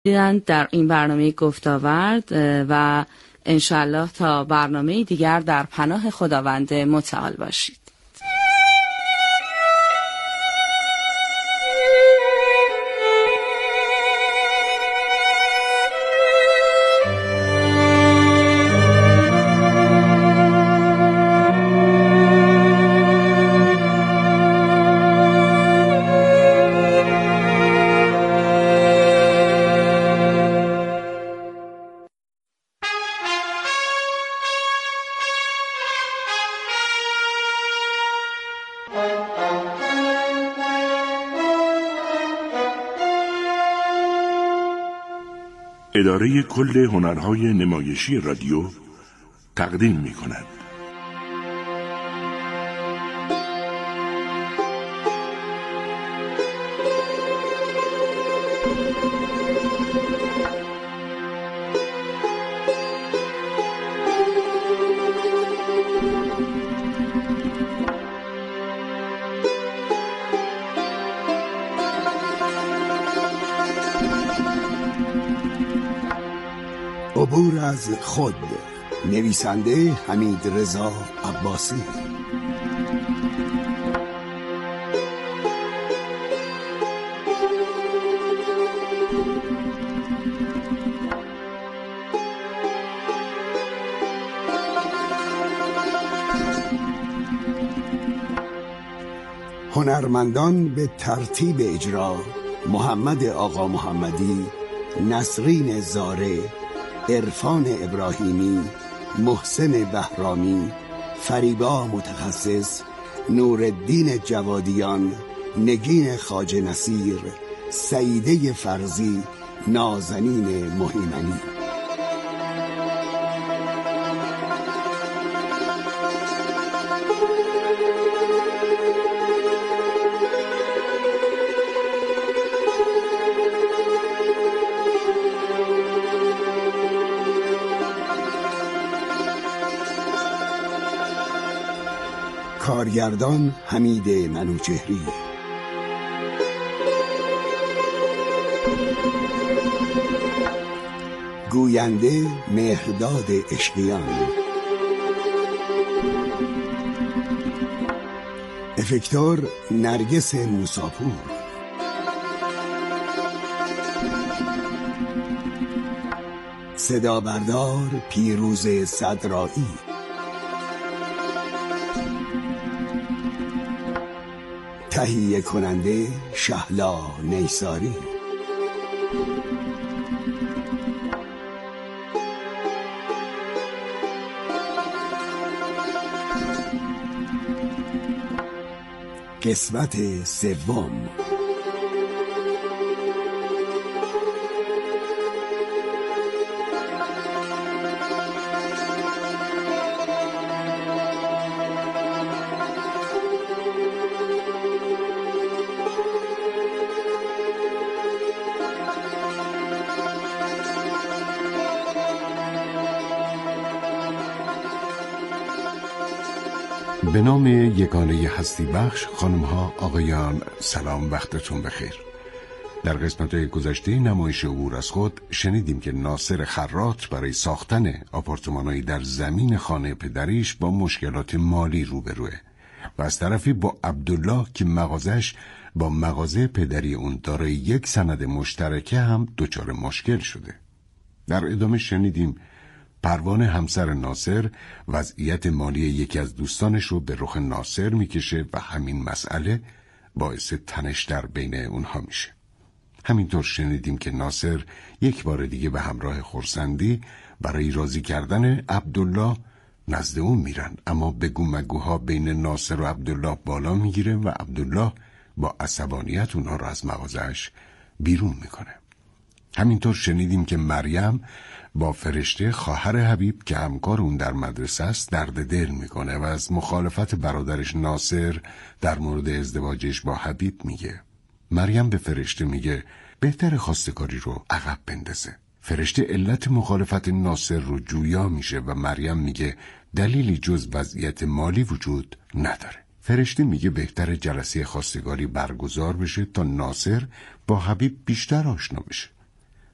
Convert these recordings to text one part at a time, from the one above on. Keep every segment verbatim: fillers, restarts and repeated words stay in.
در این برنامه گفت‌وآورد و انشالله تا برنامه دیگر در پناه خداوند متعال باشید. اداره کل هنرهای نمایشی رادیو تقدیم می کند. عبور از خود، نویسنده حمید رضا عباسی. هنرمندان به ترتیب اجرا: محمد آقا محمدی، نسرین زاره، عرفان ابراهیمی، محسن بهرامی، فریبا متخصص، نورالدین جوادیان، نگین خواجه نصیر، سعیده فرزی، نازنین مهیمنی. کارگردان حمید منوچهری. گوینده مهرداد عشقیان. افکتور نرگس موساپور. صدا بردار پیروز صدرایی. تهیه کننده شهلا نیساری. قسمت سوم. به نام یگانه هستی بخش، خانم ها آقایان، سلام، وقتتون بخیر. در قسمت گذشته نمایش عبور از خود شنیدیم که ناصر خراط برای ساختن آپارتمان‌هایی در زمین خانه پدریش با مشکلات مالی روبروه و از طرفی با عبدالله که مغازش با مغازه پدری اون دارای یک سند مشترکه هم دچار مشکل شده. در ادامه شنیدیم پروانه همسر ناصر وضعیت مالی یکی از دوستانش رو به رخ ناصر میکشه و همین مسئله باعث تنش در بین اونها میشه. همینطور شنیدیم که ناصر یک بار دیگه به همراه خرسندی برای راضی کردن عبدالله نزد اون میرن، اما بگو مگوها بین ناصر و عبدالله بالا میگیره و عبدالله با عصبانیت اونها رو از مغازش بیرون میکنه. همینطور شنیدیم که مریم با فرشته خواهر حبیب که همکار اون در مدرسه است درد دل میکنه و از مخالفت برادرش ناصر در مورد ازدواجش با حبیب میگه. مریم به فرشته میگه بهتر خواستگاری رو عقب بندازه. فرشته علت مخالفت ناصر رو جویا میشه و مریم میگه دلیلی جز وضعیت مالی وجود نداره. فرشته میگه بهتر جلسه خواستگاری برگزار بشه تا ناصر با حبیب بیشتر آشنا بشه.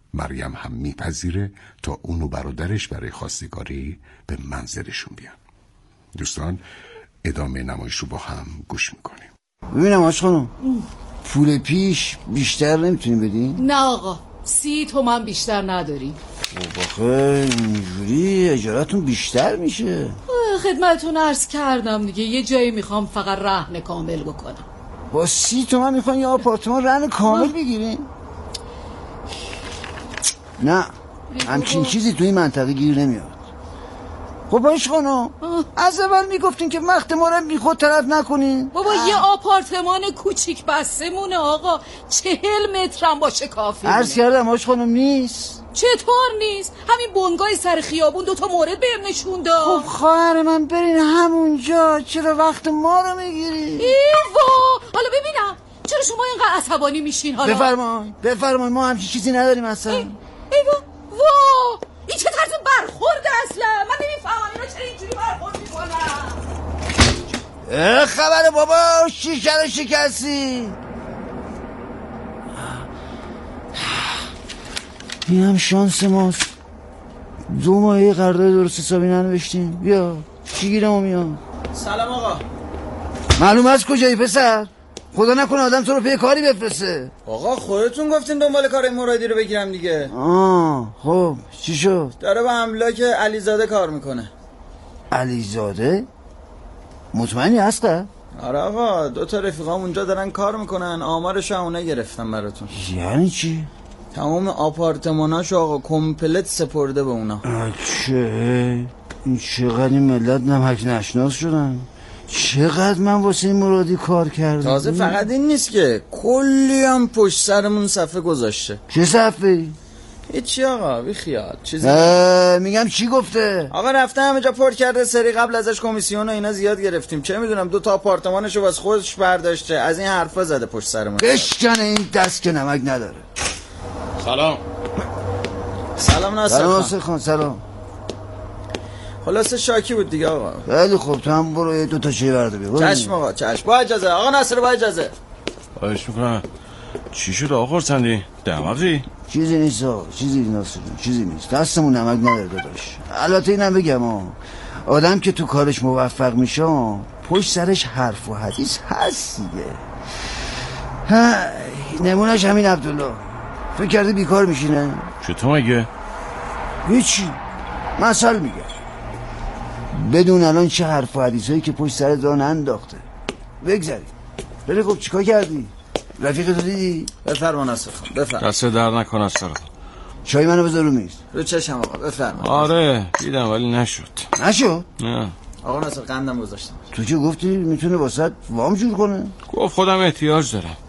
مریم هم میپذیره تا اون و برادرش برای خواستگاری به منزلشون بیان. دوستان ادامه نمایش رو با هم گوش میکنیم. ببینم آش خانم، پول پیش بیشتر نمیتونیم بدیم؟ نه آقا، سی تومن بیشتر نداریم. خب آخه اینجوری اجارتون بیشتر میشه. خدمتتون عرض کردم دیگه، یه جایی میخوام فقط رهن کامل بکنم. با سی تومن میخوان یه آپارتمان رهن کامل بگیرین؟ نه همچین چیزی توی منطقه گیر نمیاد. خب باش خانم، از اول میگفتین که وقت ما رو بی خود طرف نکنین. بابا اه. یه آپارتمان کوچیک بسته مونه آقا، چهل مترم باشه کافی. عرض کردم آش خانم نیست. چطور نیست؟ همین بنگاه سر خیابون دوتا مورد بهم نشون داد. خب خواهر من برین همونجا، چرا وقت ما رو میگیری؟ ایوا حالا ببینم چرا شما اینقدر عصبانی میشین حالا؟ بفرمایید بفرمایید، ما همچین چیزی نداریم اصلا. ای... ایوا وا این چه طرز برخورد اصلا؟ من نمیفهمم اینا چرا اینجوری برخورد میکنن. خبره بابا، شیشه رو شکستی. این هم شانس ماست، دو ماهی قرارداد درست حسابی ننوشتیم. بیا چی گیرمو میاد. سلام آقا. معلوم از کجایی پسر؟ خدا نکنه آدم تو رو پی کاری بفرسته. آقا خودتون گفتین دنبال کار مرادی رو بگیرم دیگه. آه خب چی شد؟ داره با املاک علیزاده کار میکنه. علیزاده؟ مطمئنی هسته؟ آره آقا، دو تا رفیقام اونجا دارن کار میکنن، آمارش همونه گرفتم براتون. یعنی چی؟ تمام آپارتماناشو آقا کمپلت سپرده به اونا. چه؟ این چقدر این ملت نمک نشناس شدن. چقدر من واسه این مرادی کار کردم. تازه فقط این نیست که کلی هم پشت سرمون صفحه گذاشته. چه صفحه؟ هیچی آقا، بی خیال چیزی. میگم چی گفته؟ آقا رفته همه جا پر کرده، سری قبل ازش کمیسیون و اینا زیاد گرفتیم، چه میدونم دو تا آپارتمانشو واسه خودش برداشته، از این حرفا زده پشت سرمون. بشکنه این دست که نمک نداره. سلام. سلام ناصر خان. سلام ناصر خان. سلام. خلاصه شاکی بود دیگه آقا. خیلی خوب، تو هم برو دو تا چای برده بیا. چشم آقا چشم. با اجازه آقا ناصر، با اجازه. خواهش میکنم. چی شد آقا خورسندی؟ دماغی؟ چیزی نیست آقا، چیزی ناصر چیزی نیست، دستمون نمک نداره داداش. البته اینم بگم آقا، آدم که تو کارش موفق میشه پشت سرش حرف و حدیث هست دیگه. نمونهش همین عبدالله، فکر کرده بیکار میشینه؟ چطور مگه؟ هیچی، مثال میگم. بدون الان چه حرف و حدیثایی که پشت سر دان انداخته. بگذاری بله. خب چیکار کردی؟ رفیقتو دیدی؟ بفرما ناصر خان بفرما. دست در نکن ناصر خان. چای منو بذار رو میز. رو چشم آقا بفرما. آره دیدم ولی نشد. نشد؟ نه آقا ناصر قندم گذاشتم. تو چه گفتی میتونه واسط وام جور کنه؟ گفت خودم احتیاج دارم.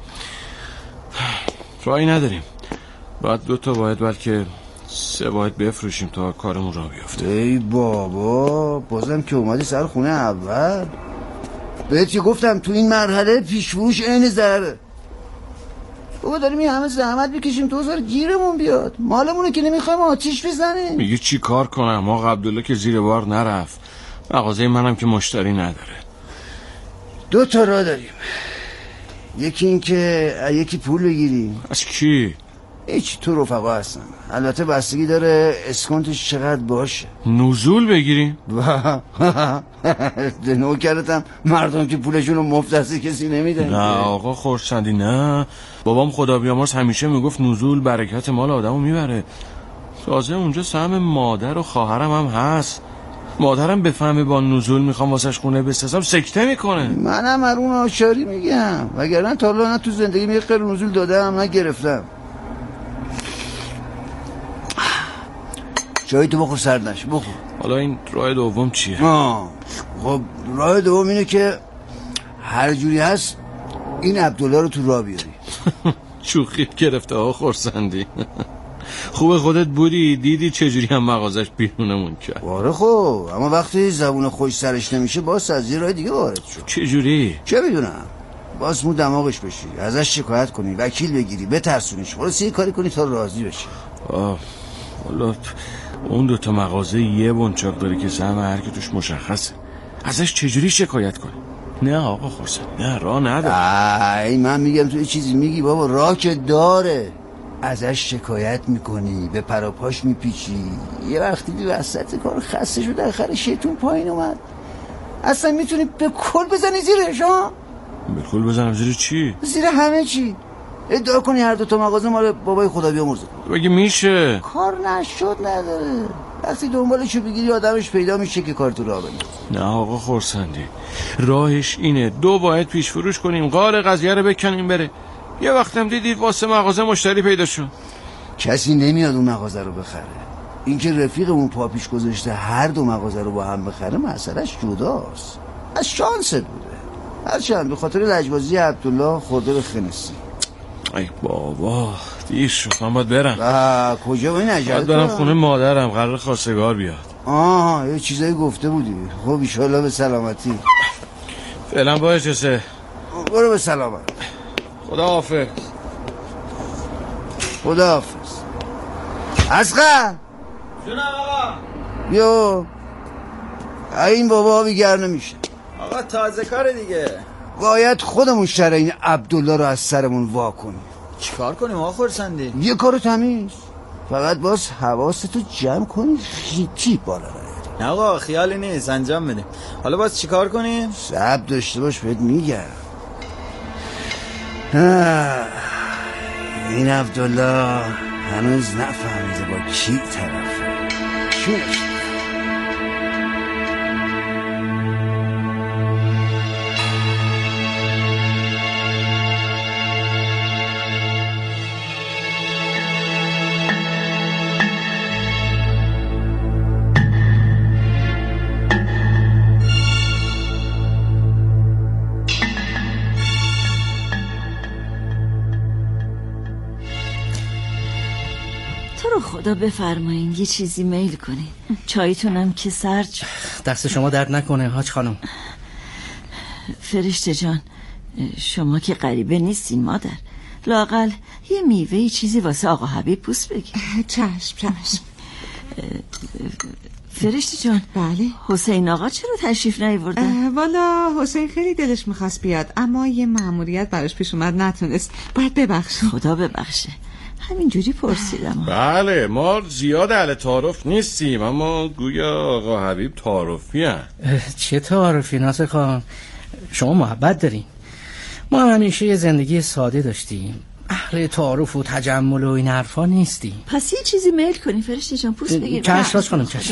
رایی نداریم، باید دو تا باید بلکه سه باید بفروشیم تا کارمون را بیافته. ای بابا، بازم که اومدی سر خونه اول. بهت که گفتم تو این مرحله پیشفروش عین ضرره. بابا داریم این همه زحمت بکشیم تو زار گیرمون بیاد، مالمونه که نمیخوایم آتیش بزنیم. میگه چی کار کنم؟ آقا عبدالله که زیر بار نرفت، مغازه منم که مشتری نداره. دو تا راه داریم، یکی این که یکی پول بگیریم. از کی؟ هیچ، تو رفقا هستن، البته بستگی داره اسکانتش چقدر باشه. نزول بگیریم؟ نوکرتم مردم که پولشونو مفت دست کسی نمیدن. نه آقا خورسندی نه، بابام خدا بیامرز همیشه میگفت نزول برکت مال آدمو میبره. تازه اونجا سهم مادر و خواهرم هم هست، مادرم بفهمه با نزول میخوام واسش خونه بسازم سکته میکنه. منم ارون آشاری میگم، وگرنه تا الان نه تو زندگی یه قرار نزول دادم نه گرفتم. چایی تو بخور سرد نشه، بخور. حالا این راه دوم چیه؟ آه خب راه دوم اینه که هر جوری هست این عبدالله رو تو راه بیاری. شوخی گرفته ها خورسندی. خوب خودت بودی دیدی چجوری هم مغازش بیرونمون کرد. آره خب، اما وقتی زبون خوش سرش نمیشه باز از یه راه دیگه وارد شد. چجوری؟ چه میدونم، باز مو دماغش بشی، ازش شکایت کنی، وکیل بگیری، بترسونیش، خلاص یه کاری کنی تا راضی بشه. آه والا اون دوتا مغازه یه بنچاق داره که سهم هر که توش مشخصه، ازش چجوری شکایت کنی؟ نه آقا خورسند، نه راه نداره. ای من میگم تو یه چیزی میگی بابا، راه که داره. ازش شکایت میکنی، به پراپاش میپیچی. یه وقتی بی وسط کار خسته شده آخر شیطون پایین اومد، اصلا میتونی به کل بزنی زیرش. ها به کل بزنم زیر چی؟ زیر همه چی. ادعا کنی هر دو تا مغازه مال بابای خدا بیامرزه. بگی میشه؟ کار نشد نداره. وقتی دنبالشو بگیری آدمش پیدا میشه که کار تو راه بندازه. نه آقا خورسندی، راهش اینه دو باید پیش فروش کنیم، قال قضیه رو بکنیم بره. یه وقتم دیدید واسه مغازه مشتری پیدا شد. کسی نمیاد اون مغازه رو بخره. اینکه رفیقمون پا پیش گذاشته هر دو مغازه رو با هم بخره مسئلهش جداست. از شانست بوده. هرچند به خاطر لجبازی عبدالله خورده به خنسی. ای بابا دیر شد، من باید برم. آه کجا با این عجله؟ باید برم خونه مادرم، قرار خواستگار بیاد. آه یه چیزایی گفته بودی. خب ایشالله به سلامتی. فعلا با اجازه. برو به سلامت. خدا حافظ. خدا حافظ. اصغر جونم آقا. بیا. این بابا بیگر نمیشه. آقا تازه کار دیگه. باید خودمون شر این عبدالله رو از سرمون وا کنیم. چیکار کنیم آقا خورسندی؟ یه کار تمیز. فقط باز حواستو جمع کنی، خیتی بالا نیاری. نه آقا خیالی نیست، انجام بدیم. حالا باز چیکار کنیم؟ صبر داشته باش بهت میگم. این عبدالله هنوز نفهمیده با کی طرفه. چونش خدا بفرمایین یه چیزی میل کنین. چایتونم که سرد. دست شما درد نکنه حاج خانم. فرشته جان شما که غریبه نیستین مادر، لااقل یه میوه چیزی واسه آقا حبیب پوست بگیر. چشم چشم. فرشته جان بله حسین آقا چرا تشریف نیاوردن؟ والا حسین خیلی دلش میخواست بیاد اما یه مأموریت براش پیش اومد نتونست. باید ببخشید. خدا ببخشه، همینجوری پرسیدم. بله ما زیاد اهل تعارف نیستیم اما گویا آقا حبیب تعارفی هم. چه تعارفی ناصر خان؟ شما محبت دارین، ما هم همیشه یه زندگی ساده داشتیم، اهل تعارف و تجمل و این حرفا نیستیم. پس یه چیزی میل کنی فرشته جان پوست بگیر. چشم راست کنم چشم.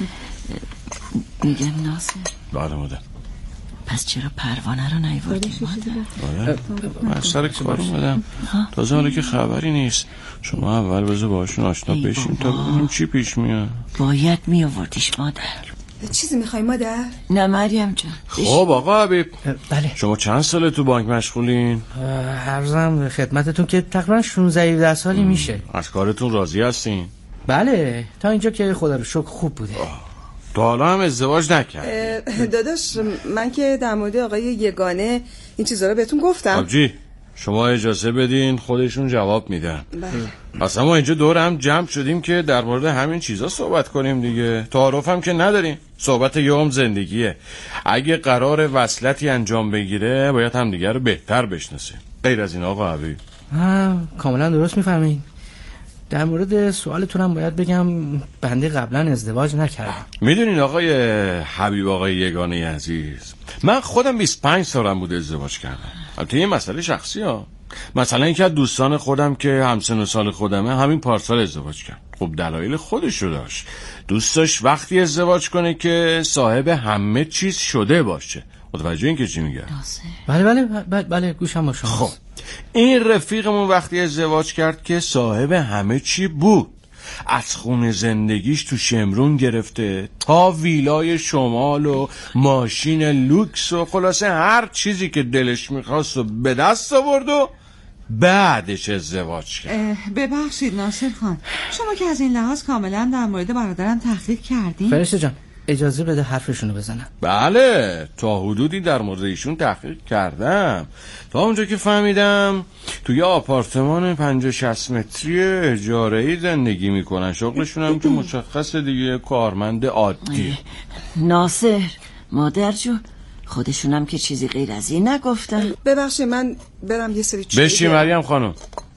میگم ناصر بله مادر. پس چرا پروانه رو نیاوردی مادر؟ من سر کار اومدم تازه حالا که خبری نیست. شما اول بذار باشون آشنا بشیم تا ببینیم چی پیش میاد. باید میآوردیش مادر. چیزی میخوای مادر؟ نه مریم جان. خب آقا حبیب بله شما چند ساله تو بانک مشغولین؟ عرضم خدمتتون که تقریبا شانزده هفده سالی میشه. از کارتون راضی هستین؟ بله تا اینجا که خدا رو شکر خوب بوده. تا حالا هم ازدواج نکرد؟ داداش من که در مورد آقای یگانه این چیزا رو بهتون گفتم. آبجی شما اجازه بدین خودشون جواب میدن. اصلا ما اینجا دور هم جمع شدیم که در مورد همین چیزا صحبت کنیم دیگه. تعارف هم که نداریم، صحبت یوم زندگیه. اگه قرار وصلتی انجام بگیره باید هم دیگه رو بهتر بشناسه. غیر از این آقا حبیب. کاملا درست میفهمین. در مورد سوالتون هم باید بگم بنده قبلا ازدواج نکردم. میدونین آقای حبیب آقای یگانه عزیز، من خودم بیست و پنج سالم بود ازدواج کردم. البته یه مسئله شخصی ها. مثلا اینکه از دوستان خودم که همسن و سال خودمه همین پارسال ازدواج کرد. خب دلایل خودشو داشت. دوست داشت وقتی ازدواج کنه که صاحب همه چیز شده باشه. متوجه این که چی میگه؟ بله بله بله, بله گوشم با شما. خب این رفیقمون وقتی ازدواج کرد که صاحب همه چی بود. از خون زندگیش تو شمرون گرفته تا ویلای شمال و ماشین لوکس و خلاصه هر چیزی که دلش میخواست و به دست آورد و بعدش ازدواج کرد. ببخشید ناصر خان، شما که از این لحاظ کاملا در مورد برادرم تحقیق کردین. فرشته جان اجازه بده حرفشونو بزنم. بله تا حدودی در مورد ایشون تحقیق کردم. تا اونجا که فهمیدم توی آپارتمان پنجاه شصت متری اجاره‌ای زندگی میکنن. شغلشون هم که مشخصه دیگه، کارمند عادی. ناصر مادر جون خودشونم که چیزی غیر از این نگفتن. ببخشید من برم یه سری چیزی بشی مریم خانم.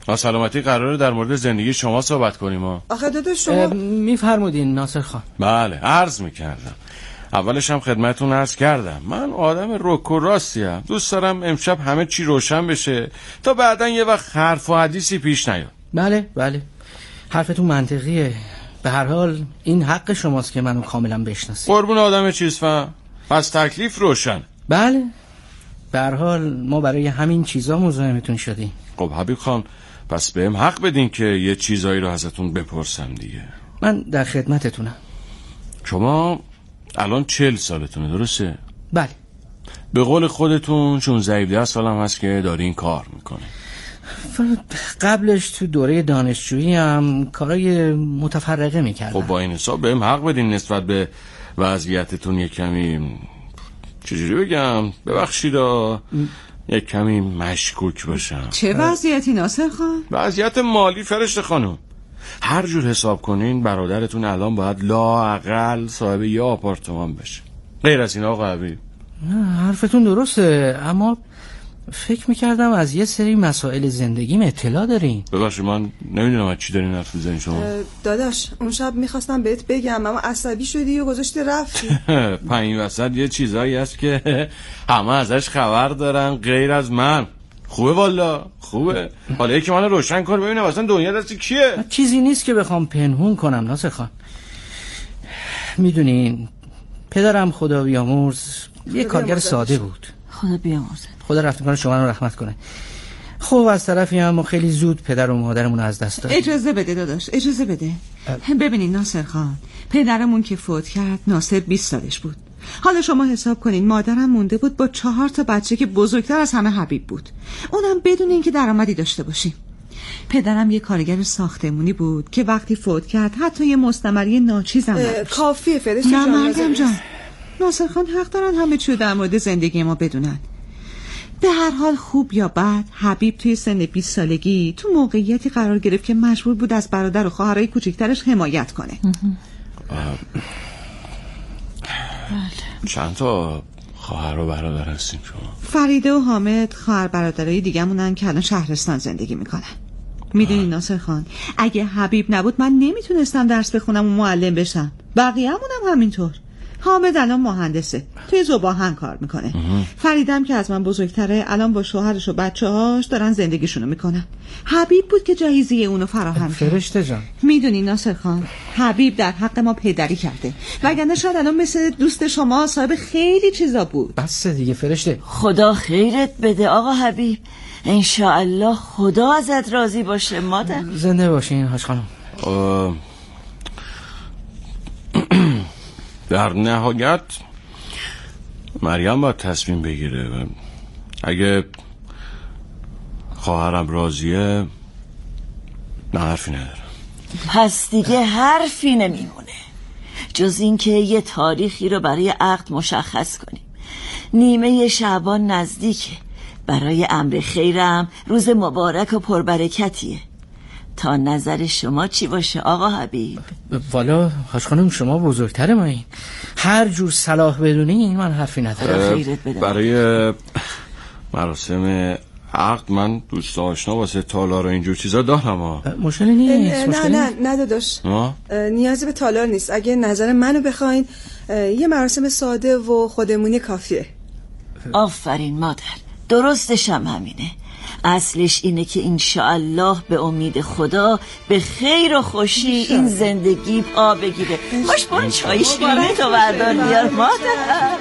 سلامتی قراره در مورد زندگی شما صحبت کنیم ها. آخه داداش شما میفرمودین ناصر خان. بله عرض میکردم. اولش هم خدمتون عرض کردم من آدم رک و راستیم. دوست دارم امشب همه چی روشن بشه تا بعدن یه وقت حرف و حدیثی پیش نیاد. بله بله حرفتون منطقیه. به هر حال این حق شماست که منو کاملا بشناسید. قربون آدم چیز فهم. پس تکلیف روشن. بله به هر حال ما برای همین چیزا مزاحمتون شدیم. خب حبیب خان پس بهم حق بدین که یه چیزایی رو ازتون بپرسم دیگه. من در خدمتتونم. شما الان چهل سالتونه درسته؟ بله. به قول خودتون شانزده هفده سالم هست که داری این کار میکنه. قبلش تو دوره دانشجویی هم کارای متفرقه میکردم. خب با این حساب بهم حق بدین نسبت به وضعیتتون یک کمی چجوری بگم ببخشید یک کمی مشکوک باشم. چه وضعیتی ناصر خان؟ وضعیت مالی فرشته خانم. هر جور حساب کنین برادرتون الان باید لااقل صاحب یه آپارتمان بشه. غیر از این آقا حبیب. حرفتون درسته اما فکر میکردم از یه سری مسائل زندگیم اطلاع دارین. ببخشید من نمیدونم از چی دارین حرف میزنین شما. داداش اون شب میخواستم بهت بگم اما عصبی شدی و گذاشتی رفتی. پایین وسط یه چیزایی هست که همه ازش خبر دارن غیر از من. خوبه والا خوبه. حالا یکی منو روشن کن ببینم اصلا دنیا دستی کیه. چیزی نیست که بخوام پنهون کنم ناصر خان. میدونین پدرم خدا بیامرز یه کارگر ساده بود. خدا بیامرزه. خدا رحمت کنه شما رو رحمت کنه. خب از طرفی هم خیلی زود پدر و مادرمون از دست دادیم. اجازه بده داداش اجازه بده. ببینین ناصر خان پدرمون که فوت کرد ناصر بیست سالش بود. حالا شما حساب کنین مادرم مونده بود با چهار تا بچه که بزرگتر از همه حبیب بود. اونم بدون اینکه درآمدی داشته باشیم. پدرم یه کارگر ساختمونی بود که وقتی فوت کرد حتی یه مستمری ناچیزم نداشت. کافیه فرشته جان. نه مردم جان ناصر خان حق دارن همه چیو در مورد زندگی ما بدونن. به هر حال خوب یا بد حبیب توی سن بیست سالگی تو موقعیتی قرار گرفت که مجبور بود از برادر و خواهرای کوچکترش حمایت کنه. چند تا خواهر و برادر هستین شما؟ فریده و حامد خواهر برادرای دیگه‌مونن که الان شهرستان زندگی میکنن. میدونی ناصر خان اگه حبیب نبود من نمیتونستم درس بخونم و معلم بشم. بقیه‌مونم همینطور. حامد الان مهندسه توی زباهن کار میکنه. فریدم که از من بزرگتره الان با شوهرش و بچه هاش دارن زندگیشونو میکنن. حبیب بود که جایزه اونو فراهم کرد. فرشته جان میدونی ناصر خان حبیب در حق ما پدری کرده وگرنه شاید الان مثل دوست شما صاحب خیلی چیزا بود. بس دیگه فرشته. خدا خیرت بده آقا حبیب. انشاءالله خدا ازت راضی باشه مادر. زنده باشین حاج خانم. در نهایت مریم باید تصمیم بگیره. اگه خواهرم راضیه نه حرفی نداره. پس دیگه حرفی نمیمونه جز اینکه یه تاریخی رو برای عقد مشخص کنیم. نیمه شعبان نزدیکه. برای امر خیرم روز مبارک و پربرکتیه. تا نظر شما چی باشه آقا حبیب؟ والا حاج خانم شما بزرگتر ما این هر جور صلاح بدونین من حرفی ندارم. برای مراسم عقد من دوست آشنا واسه تالار و اینجور چیزا دارم. مشکلی نیست. نه نه نه داداش نیازی به تالار نیست. اگه نظر منو بخواین یه مراسم ساده و خودمونی کافیه. آفرین مادر درستش هم همینه. اصلش اینه که انشاءالله به امید خدا به خیر و خوشی این زندگی پا بگیره. خوش برو چای شیرینی تو بردار بیار مادر.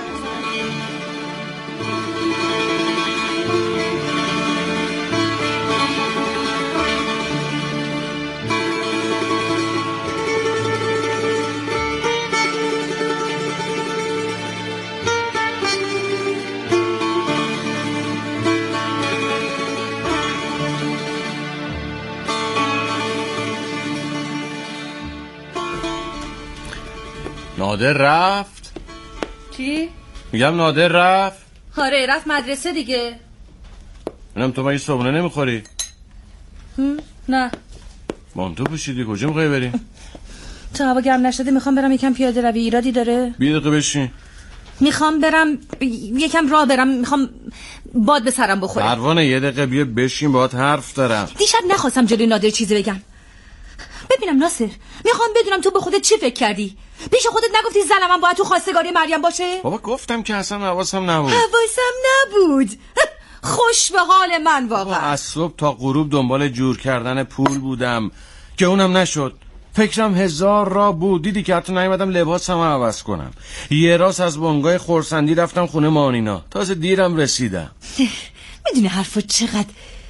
نادر رفت؟ چی؟ میگم نادر رفت؟ آره رفت مدرسه دیگه. منم تو مگه صبحونه نمیخوری؟ نه. مانتو پوشیدی کجا میخوای بری؟ تا هوا گرم نشده میخوام برم یکم پیاده روی. ایرادی داره؟ بیا دقیقه بشین. میخوام برم یکم راه برم، میخوام باد به سرم بخوره. پروانه یه دقیقه بیا بشین، باهات حرف دارم. دیشب نخواستم جلوی نادر چیزی بگم. ببینم ناصر، میخوام بدونم تو به خودت چی فکر کردی؟ پیش خودت نگفتی زنم هم باید تو خواستگاری مریم باشه؟ بابا گفتم که اصلا حواسم نبود. حواسم نبود. خوش به حال من واقعا. از صبح تا غروب دنبال جور کردن پول بودم که اونم نشد. فکرم هزار را بود، دیدی که حتی نیومدم لباسم عوض کنم. یه راست از بنگاه خورسندی رفتم خونه مانینا، تازه دیرم رسیدم. میدونی حرفو چقدر،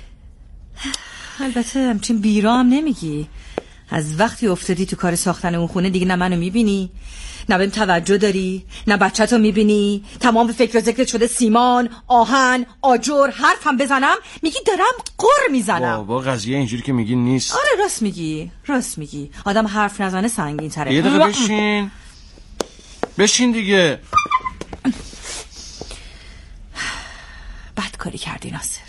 البته همچین بیرا هم نمیگی. از وقتی افتادی تو کار ساختن اون خونه دیگه نه منو میبینی، نه بهم توجه داری، نه بچه‌تو میبینی. تمام فکر و ذکرت شده سیمان، آهن، آجر. حرف هم بزنم میگی دارم قر میزنم. بابا قضیه اینجوری که میگی نیست. آره راست میگی، راست میگی. آدم حرف نزنه سنگین تره. یه دقیقه بشین بشین دیگه. بد کاری کردی ناصر.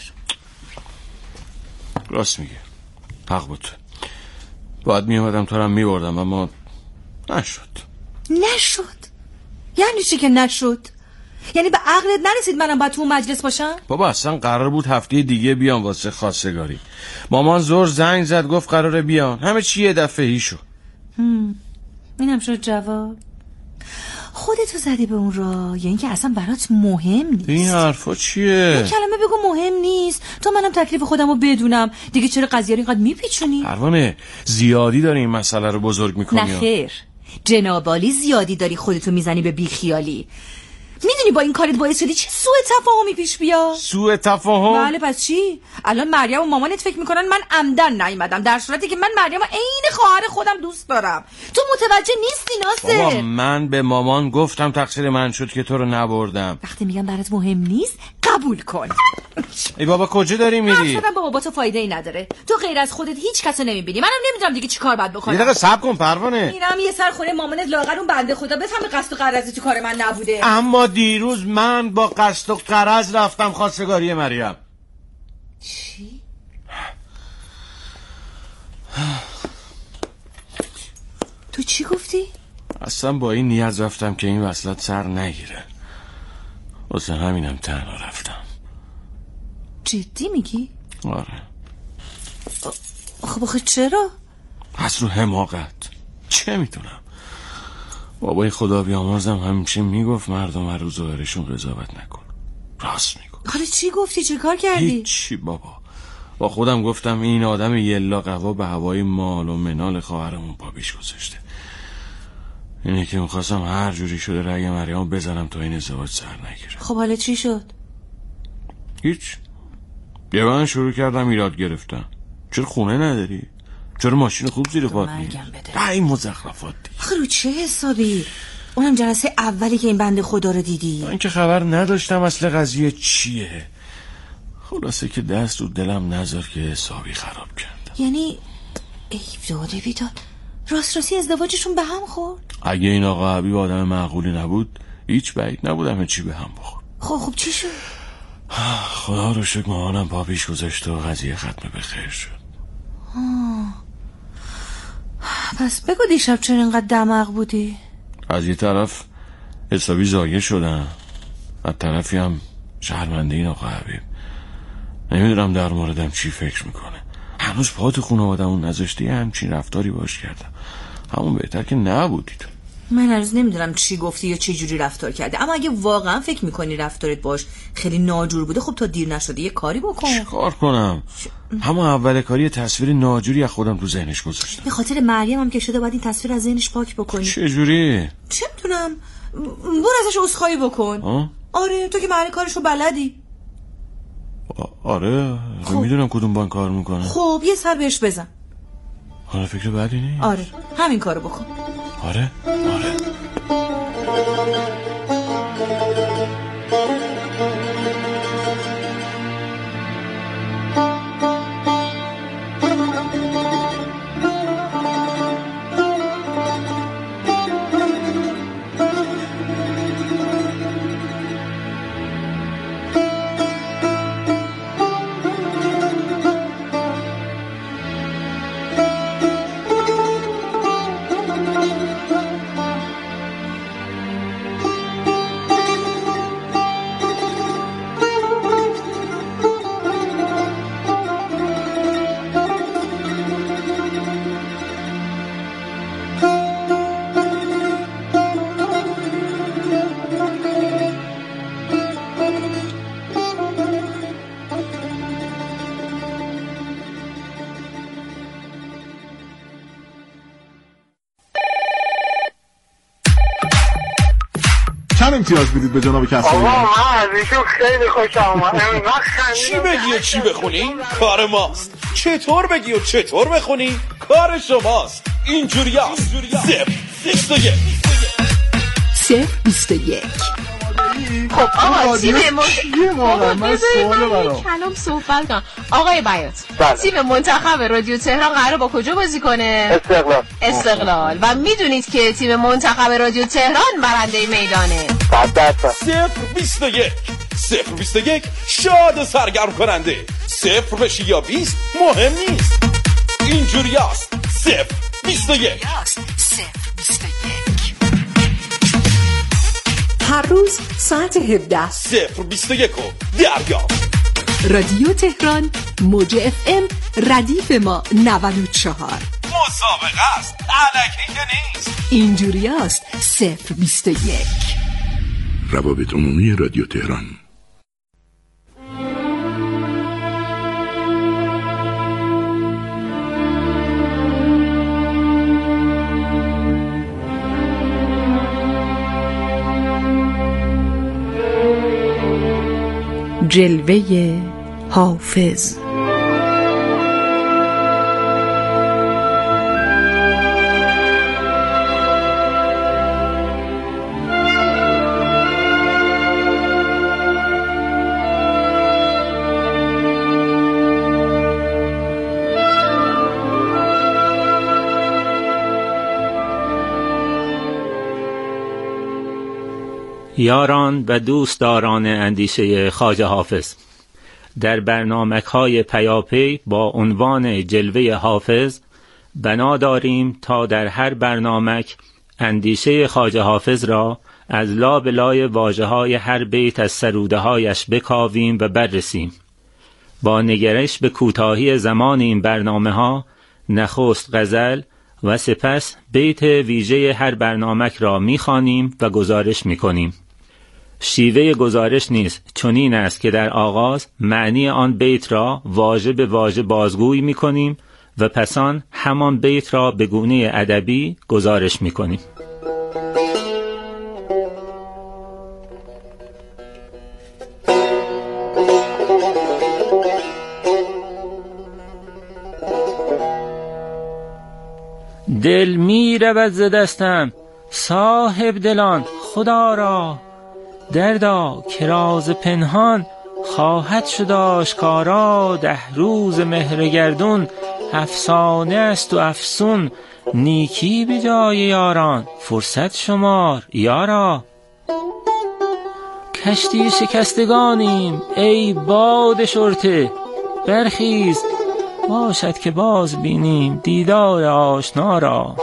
راست میگه، حق بود. باید میامدم تو رو هم میبردم اما نشد. نشد؟ یعنی چی که نشد؟ یعنی به عقلت نرسید منم باید تو اون مجلس باشم؟ بابا اصلا قرار بود هفته دیگه بیام واسه خواستگاری. مامان زور زنگ زد گفت قراره بیان، همه چی یه دفعه‌ای شد. اینم شد جواب. خودتو زدی به اون راه یا اینکه اصلا برات مهم نیست؟ این حرفا چیه؟ یه کلمه بگو مهم نیست تا منم تکلیف خودمو بدونم. دیگه چرا قضیه رو اینقدر میپیچونی؟ پروانه زیادی داری این مسئله رو بزرگ میکنی. نه خیر، جنابالی زیادی داری خودتو میزنی به بیخیالی. میدونی با این کارت باعث شدی چه سوء تفاهمی پیش بیا؟ سوء تفاهم؟ بله پس چی؟ الان مریم و مامانت فکر میکنن من عمدن نیومدم، در صورتی که من مریم و عین خواهر خودم دوست دارم. تو متوجه نیستی ناصر؟ بابا من به مامان گفتم تقصیر من شد که تو رو نبردم. وقتی میگم برات مهم نیست قبول کن. ای بابا کجا داری میری؟ اصلا بابا با تو فایده ای نداره. تو غیر از خودت هیچ کس رو نمیبینی. منم نمیدونم دیگه چیکار باید بکنم. یه دقیقه صبر کن پروانه. میرم یه سر خونه مامانت، لااقل اون بنده خدا بفهمه قصد و غرضی تو کار من نبوده. اما دیروز من با قصد و غرض رفتم خواستگاری مریم. چی؟ تو چی گفتی؟ اصلا با این نیت رفتم که این وصلت سر نگیره. واسه همینم تنها رفتم. جدی میگی؟ آره. خب آخه چرا؟ از رو حماقت. چه میتونم. بابای خدا بیامرزم همیشه میگفت مردم هر روز ظاهرشون قضاوت نکن. راست میگفت. حالا چی گفتی؟ چه کار کردی؟ هیچی بابا. با خودم گفتم این آدم یلا قوا به هوای مال و منال خواهرمون پا پیش گذاشته. اینه که میخواستم هر جوری شده رأی مریم بزنم تا این ازدواج سر نگیره. خب حالا چی شد؟ هیچ. یه من شروع کردم ایراد گرفتن. چرا خونه نداری؟ چرا ماشین خوب زیر پات نیست؟ این مزخرفات دیگه. آخه رو چه حسابی؟ اونم جلسه اولی که این بنده خدا رو دیدی. من که خبر نداشتم اصل قضیه چیه. خلاصه که دست رو دلم نذار که حسابی خراب کردم. یعنی ای داده بیداد راست راستی ازدواجشون به هم خورد؟ اگه این آقا حبیب آدم معقولی نبود هیچ بعید نبود همه چی به هم بخورد. خب خب چی شد؟ خدا رو شکر مامانم پا پیش گذاشت و قضیه ختم به خیر شد. آه. پس بگو دیشب چرا اینقدر دماغ بودی؟ از یه طرف حسابی زایه شدم، از طرفی هم شرمنده این آقا حبیب. نمیدونم در موردم چی فکر میکنه. هنوز پا تو خونه آدمون نذاشته یه همچین رفتاری باش کردم. همون بهتر که نبودید. من هنوز نمیدونم چی گفتی یا چه جوری رفتار کرده، اما اگه واقعا فکر میکنی رفتارت باش خیلی ناجور بوده خب تا دیر نشده یه کاری بکن. چه کار کنم؟ همون اول کاری تصویر ناجوری از خودم تو ذهنش گذاشتم. به خاطر مریم هم که شده باید این تصویر از ذهنش پاک بکنی. چه جوری؟ چه میدونم، برو ازش عذرخواهی بکن. آه؟ آره تو که محل کارشو بلدی. آره خب. میدونم کدوم بانک کار میکنه. خب یه سر بهش بزن. حالا فکر بدی نیست؟ آره همین کارو بکن. آره آره چند امتیاز میدید به جناب کسایی؟ آقا من از ایشون خیلی خوشم آمد. چی بگی و چی بخونی کار ماست، چطور بگی و چطور بخونی کار شماست. اینجوری هست. صفر بیست و یک صفر بیست و یک. خب آقا تیم یه موقع من سوال برام کلام صحبت کن. آقای بیات بله. تیم منتخب رادیو تهران قراره با کجا بازی کنه؟ استقلال. استقلال. و میدونید که تیم منتخب رادیو تهران برنده میدانه. صد درصد. صفر بیست و یک صفر بیست و یک شاد و سرگرم کننده. صفر بشی یا بیست مهم نیست. اینجوری هست. صفر بیست و یک صفر بیست و یک. هر روز ساعت هفده صفر بیست و یک و دریافت. رادیو تهران موج اف ام ردیف ما نود و چهار. مسابقه است الکی که نیست. اینجوری است. صفر بیست و یک. روابط عمومی رادیو تهران. جلوه حافظ. یاران و دوستداران اندیشه خواجه حافظ، در برنامه‌های پیاپی با عنوان جلوه حافظ بنا داریم تا در هر برنامه اندیشه خواجه حافظ را از لاب لای واژه‌های هر بیت از سروده‌هایش بکاویم و بررسیم. با نگرش به کوتاهی زمان این برنامه‌ها نخست غزل و سپس بیت ویژه هر برنامه را می‌خوانیم و گزارش می‌کنیم. شیوه گزارش نیز چنین است که در آغاز معنی آن بیت را واژه به واژه بازگویی می‌کنیم و پسان همان بیت را به گونه ادبی گزارش می‌کنیم. دل می رود ز دستم صاحب دلان خدا را، دردا که راز پنهان خواهد شد آشکارا. ده روز مهر گردون افسانه است و افسون، نیکی به جای یاران فرصت شمار یارا. کشتی شکستگانیم ای باد شرطه، برخیز باشد که باز بینیم دیدار آشنا را.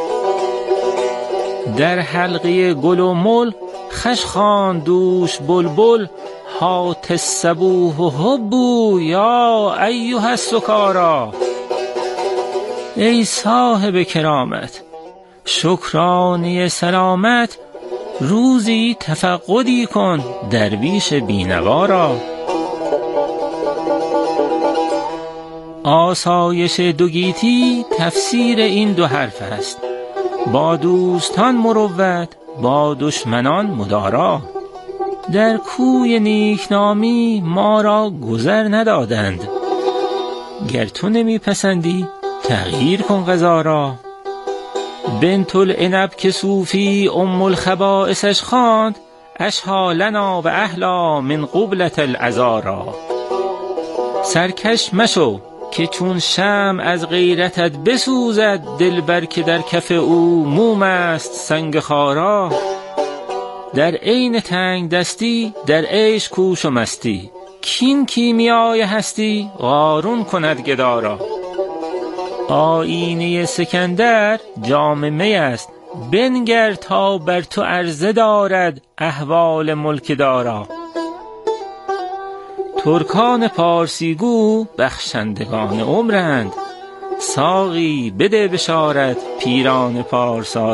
در حلقه گل و مل خش خواند دوش بلبل، هات الصبوح و حبو یا ایها السکارا. ای صاحب کرامت شکرانه سلامت، روزی تفقدی کن درویش بینوا را. آسایش دو گیتی تفسیر این دو حرف است، با دوستان مروت با دشمنان مدارا. در کوی نیکنامی ما را گذر ندادند، گر تو نمی پسندی تغییر کن قضا را. بنت العنب که صوفی ام الخبائثش خواند، اشها لنا و اهلا من قبلة العذارا. سرکش مشو که چون شمع از غیرتت بسوزد دلبر که در کف او موم است سنگ خارا. در عین تنگ دستی در عیش کوش و مستی، کین کیمیای هستی قارون کند گدارا. آینه سکندر جام می است، بنگر تا بر تو عرضه دارد احوال ملک دارا. ترکان پارسیگو بخشندگان عمرند، ساقی بده بشارت پیران پارسا